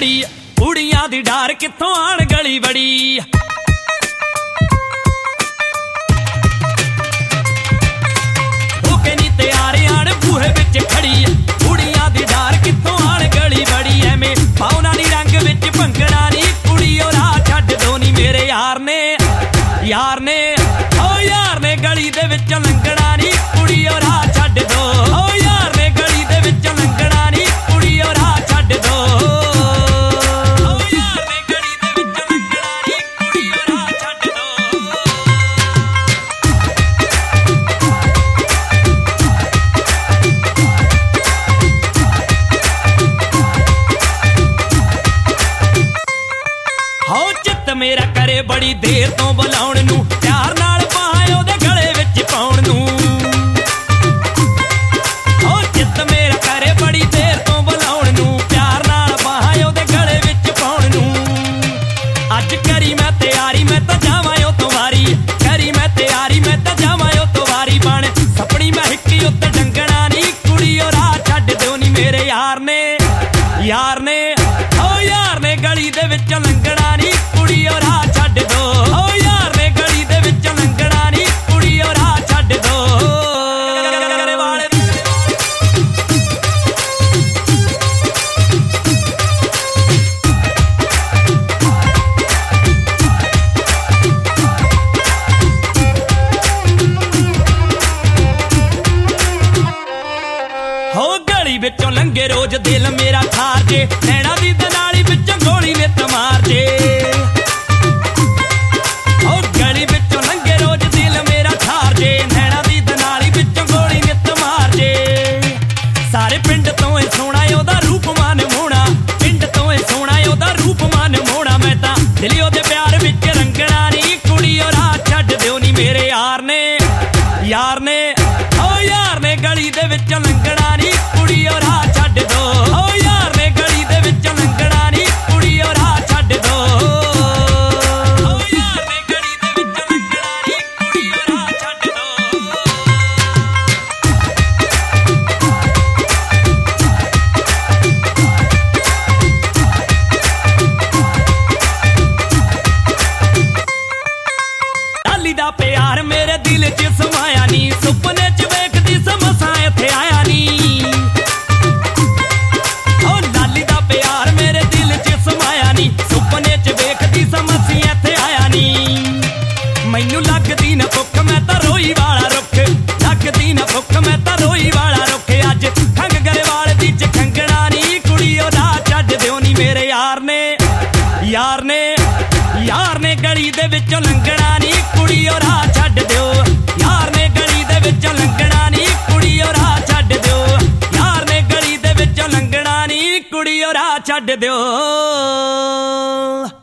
खड़ी कुड़ियां दी डार कित्थों आण गली बड़ी। होके नी तैयार आण बूहे विच खड़ी कुड़ियां दी डार कित्थों आण गली बड़ी। एवें पाउना नी रंग विच भंगड़ा नी कुड़ियो राह छड्ड दो नी मेरे यार ने ओ यार ने गली दे विच लंघना नी कुड़ियो राह छड्ड दो। ओ यार ने गली दे विच लंघना नी कुड़ियो राह छड्ड दो। ओ यार ने गली दे विच लंघना नी कुड़ियो राह छड्ड दो। हो चित मेरा करे बड़ी देर तो बुलाउण नूं प्यार नाल पाए ओदे गले विच पाउण नूं। हो चित मेरा करे बड़ी देर तो बुलाउण नूं प्यार नाल पाए ओदे गले विच पाउण नूं। अज करी मैं तैयारी मैं तां जावां ओ तो वारी करी मैं तैयारी मैं तां जावां ओ तो वारी बण सपनी मैं हिक्की उत्ते डंगणा नी कुड़ियो राह छड्ड दिओ नी मेरे यार ने ओ यार ने गली दे विच लंघना नी कुड़ियो राह छड्ड दो। ओ यार ने गली दे विच लंघना नी कुड़ियो राह छड्ड दो। हो गली विचों लंघे रोज दिल मेरा खार जे नैना दी दनाली विचों गोली नित मार जे। हो गली विचों लंघे रोज दिल मेरा खार जे नैना दी दनाली विचों गोली नित मार जे। सारे पिंड तों ए सोहणा ओहदा रूप मान मोहणा पिंड तों ए सोहणा ओहदा रूप मान मोहणा। मैं तां दिल ओहदे प्यार विच रंगणा नी कुड़ियो राह छड्ड दिओ नी मेरे यार ने ओ यार ने गली दे विच लंघना नी कुड़ियो राह छड्ड दो। ओ यार ने गली दे विच लंघना नी कुड़ियो राह छड्ड दो। ओ यार ने गली दे विच लंघना नी कुड़ियो राह छड्ड दो। लाली दा प्यार मेरे दिल च समाया नी सुपने च वेखदी समसा इत्थे आया नी। ओ लाली दा प्यार मेरे दिल च समाया नी सुपने च वेखदी समसी इत्थे आया नी। मैनू लगदी न भुख मैं तां रोई वाला रुख लगदी न भुख मैं तां रोई वाला रुख। अज खंग गरेवाल दी च खंगणा नी कुड़ियो राह छड्ड दिओ नी मेरे यार ने गली दे विचों लंघना नी कुड़ियो राह छड्ड दिओ। यार ने गली दे विचों लंघना नी कुड़ियो राह छड्ड दिओ। यार ने गली दे विचों लंघना नी कुड़ियो राह छड्ड दिओ।